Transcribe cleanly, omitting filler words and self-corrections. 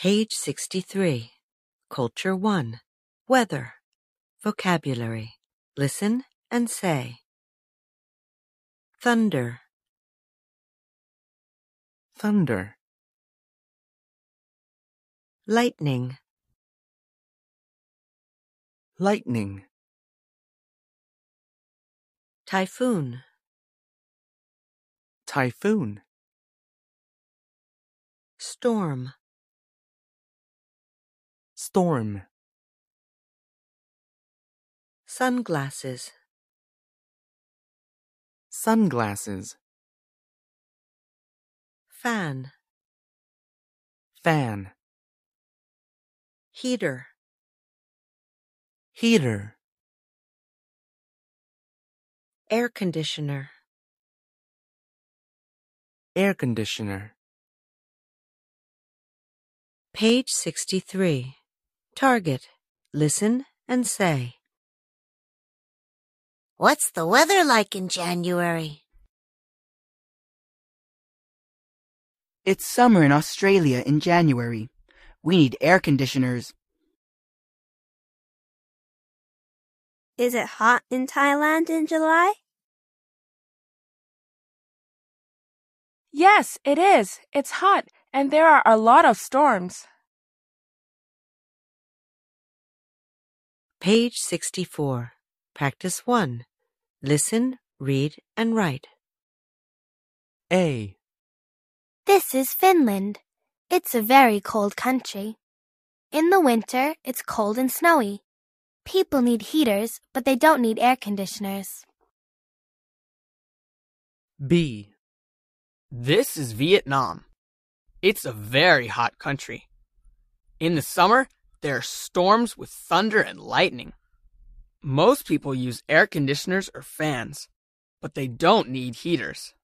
Page 63. Culture 1. Weather. Vocabulary. Listen and say. Thunder. Thunder. Lightning. Lightning. Typhoon. Typhoon. Storm. Storm. Sunglasses. Sunglasses. Fan. Fan. Heater. Heater. Air conditioner. Air conditioner. Page 63. Target. Listen and say. What's the weather like in January? It's summer in Australia in January. We need air conditioners. Is it hot in Thailand in July? Yes, it is. It's hot, and there are a lot of storms. Page 64. Practice 1. Listen, read, and write. A. This is Finland. It's a very cold country. In the winter, it's cold and snowy. People need heaters, but they don't need air conditioners. B. This is Vietnam. It's a very hot country. In the summer, there are storms with thunder and lightning. Most people use air conditioners or fans, but they don't need heaters.